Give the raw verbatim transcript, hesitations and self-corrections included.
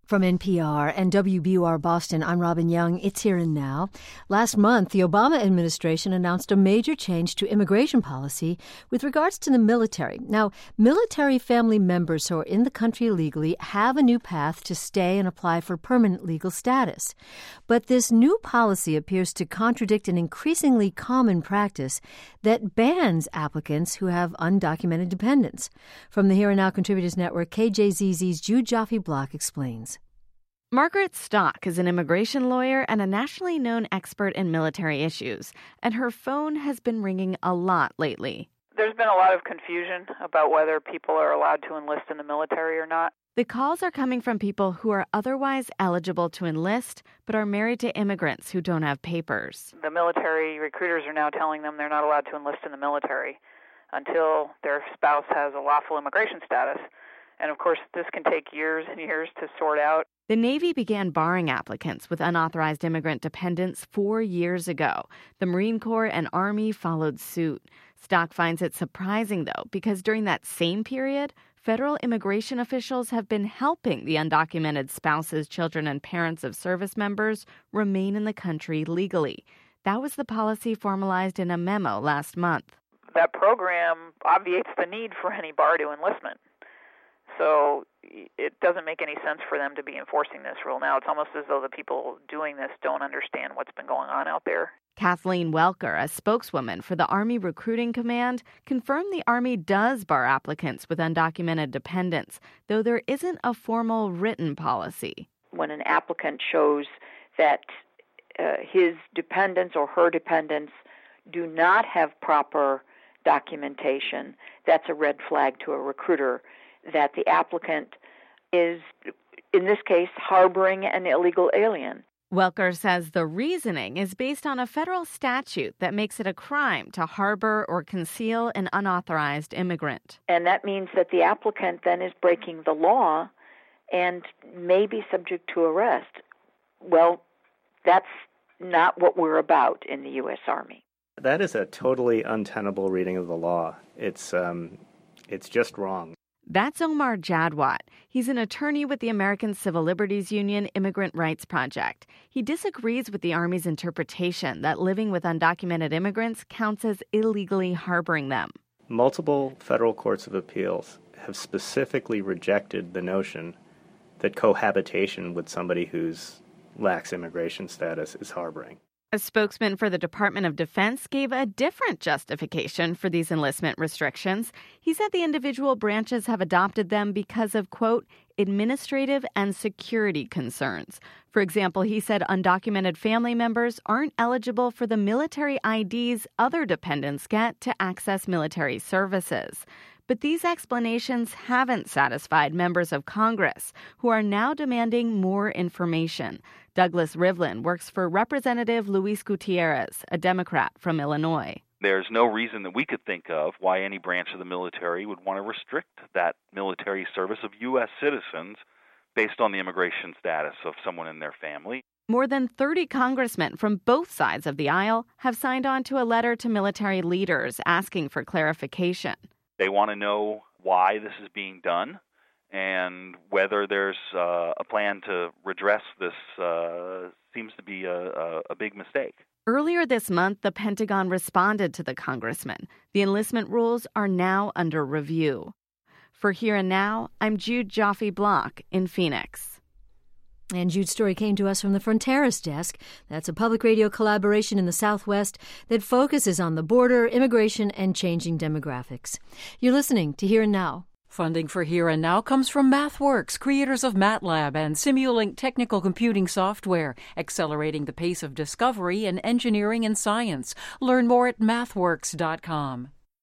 From N P R and W B U R Boston, I'm Robin Young. It's Here and Now. Last month, the Obama administration announced a major change to immigration policy with regards to the military. Now, military family members who are in the country illegally have a new path to stay and apply for permanent legal status. But this new policy appears to contradict an increasingly common practice that bans applicants who have undocumented dependents. From the Here and Now Contributors Network, K J Z Z's Jude Joffe-Block explains. Margaret Stock is an immigration lawyer and a nationally known expert in military issues, and her phone has been ringing a lot lately. There's been a lot of confusion about whether people are allowed to enlist in the military or not. The calls are coming from people who are otherwise eligible to enlist, but are married to immigrants who don't have papers. The military recruiters are now telling them they're not allowed to enlist in the military until their spouse has a lawful immigration status. And of course, this can take years and years to sort out. The Navy began barring applicants with unauthorized immigrant dependents four years ago. The Marine Corps and Army followed suit. Stock finds it surprising, though, because during that same period, federal immigration officials have been helping the undocumented spouses, children, and parents of service members remain in the country legally. That was the policy formalized in a memo last month. That program obviates the need for any bar to enlistment. So it doesn't make any sense for them to be enforcing this rule now. It's almost as though the people doing this don't understand what's been going on out there. Kathleen Welker, a spokeswoman for the Army Recruiting Command, confirmed the Army does bar applicants with undocumented dependents, though there isn't a formal written policy. When an applicant shows that uh, his dependents or her dependents do not have proper documentation, that's a red flag to a recruiter that the applicant is, in this case, harboring an illegal alien. Welker says the reasoning is based on a federal statute that makes it a crime to harbor or conceal an unauthorized immigrant. And that means that the applicant then is breaking the law and may be subject to arrest. Well, that's not what we're about in the U S Army. That is a totally untenable reading of the law. It's um, it's just wrong. That's Omar Jadwat. He's an attorney with the American Civil Liberties Union Immigrant Rights Project. He disagrees with the Army's interpretation that living with undocumented immigrants counts as illegally harboring them. Multiple federal courts of appeals have specifically rejected the notion that cohabitation with somebody who lacks immigration status is harboring. A spokesman for the Department of Defense gave a different justification for these enlistment restrictions. He said the individual branches have adopted them because of, quote, administrative and security concerns. For example, he said undocumented family members aren't eligible for the military I Ds other dependents get to access military services. But these explanations haven't satisfied members of Congress, who are now demanding more information. Douglas Rivlin works for Representative Luis Gutierrez, a Democrat from Illinois. There's no reason that we could think of why any branch of the military would want to restrict that military service of U S citizens based on the immigration status of someone in their family. More than thirty congressmen from both sides of the aisle have signed on to a letter to military leaders asking for clarification. They want to know why this is being done and whether there's uh, a plan to redress this uh, seems to be a, a, a big mistake. Earlier this month, the Pentagon responded to the congressman. The enlistment rules are now under review. For Here and Now, I'm Jude Joffe-Block in Phoenix. And Jude's story came to us from the Fronteras Desk. That's a public radio collaboration in the Southwest that focuses on the border, immigration, and changing demographics. You're listening to Here and Now. Funding for Here and Now comes from MathWorks, creators of MATLAB and Simulink technical computing software, accelerating the pace of discovery in engineering and science. Learn more at mathworks dot com.